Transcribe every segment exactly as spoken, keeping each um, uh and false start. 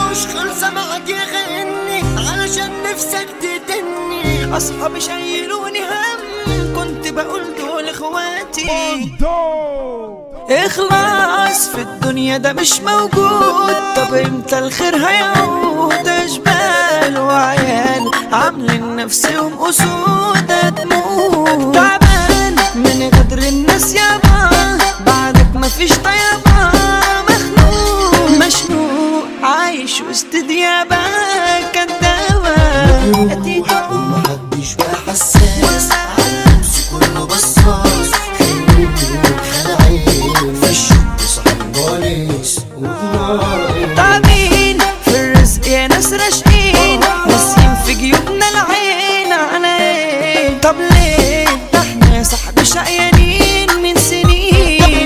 مش خلصة معاك يا غني علشان نفسك تدني. اصحابي شايلوني هم كنت بقول دول اخواتي. اخلاص في الدنيا ده مش موجود، طب امتى الخير هيعود؟ اشبال وعيال عاملين نفسهم اسود هتموت. تعبان من غدر الناس يابا، بعدك مفيش طيابة. مخنوق مشنوق عايش وسط ديابة كدابة. ومحدش بقى حساس عالنفس كله بصاص. تعبين في الرزق يا ناس راشقين، ناسيين في جيوبنا العين على ايه؟ طب ليه ده احنا يا صاحبي شقيانين من سنين.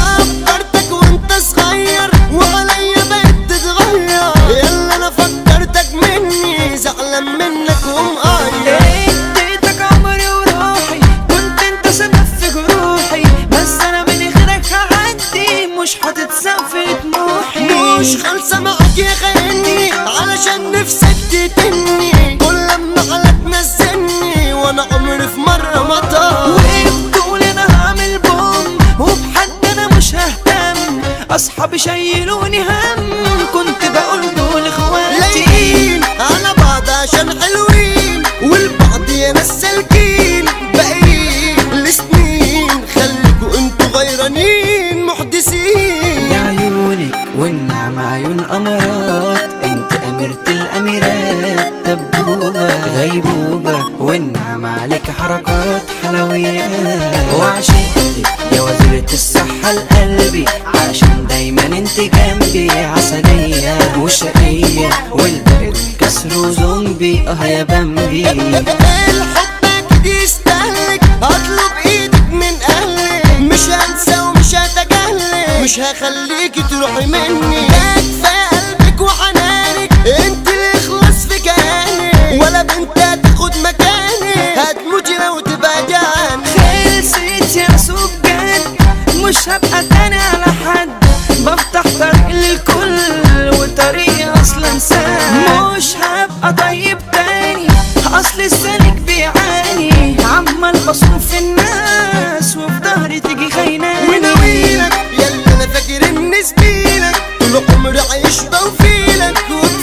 فكرتك وانت صغير وعليا بقيت تتغير، يلا انا فكرتك مني زعلان منك ومقاير. اديتك عمري وروحي كنت انت سبب في جروحي، بس انا من غيرك هعدي مش هتتسافر طموحي. مش خالصة معاك يا غني علشان نفسك تتني، كل لما على تنزلني وانا عمري في مرة ما طار. وقفتوا لي انا هعمل بوم وبحد انا مش ههتم، اصحابي شايلوني هم كنت بقول دول اخواتي. لايقين على بعض عشان حلوين والبعض يا ناس سالكين، باقيين لسنين خليكوا انتوا غيرانين محدثين. يا عيونك والنعم عيون امارات، انت اميرة الاميرات دبوبة غيبوبة، والنعم عليك حركات حلويات. وعشقتك يا وزيرة الصحة لقلبي، عشان دايما انت جنبي عسلية وشقية، والباقي كسر وزومبي اه يا بمبي. الحب اكيد يستهلك، اطلب ايدك من اهلك، مش هنسى ومش هتجاهلك، مش هخليكي تروحي مني. كفاية قلبك وحنانك، انت اللي يخلص في كيانك، ولا بنت هتاخد مكانك، هتموتي لو تبقى جانك. خلصت يا سوق جد مش هبقى تاني على حد، بفتح طريق للكل وطريقي اصلا سهل. مش هبقى طيب تاني اصل السالك بيعاني، عمال بصرف في الناس وفي ظهري تيجي خايناني. وناويلك يلا انا فاكر اني زميلك، طول عمري عايش بوفيلك،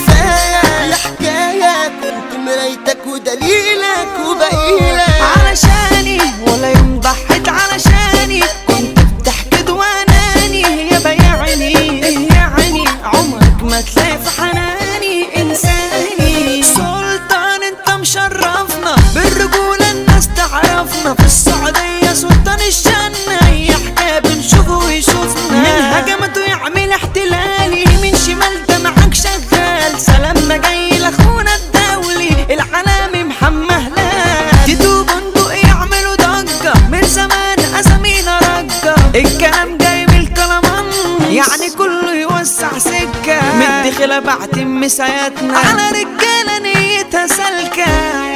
وكفايه يا حكايه كنت مرايتك ودليلك وبقيلك. علشاني ولا يوم ضحيت علشاني، كنت بتحكد واناني يا بيعني يعني عمرك ما تلاقي في حناني انساني. سلطان انت مشرفنا بالرجولة الناس تعرفنا، في السعودية سلطان الجنة هي حكاية بنشوفه ويشوفنا. من هجمته يعمل احتلالي، من شمال ده معاك شغال، سلامنا جاي لاخونا الدولي العالمي محمد هلال. تيتو بندق يعملوا ضجة من زمان اسامينا رجة، الكلام جاي من الكلمان يعني كله يوسع سكة. مدي خلا بعتم مساياتنا على رجالة نيتها سالكة.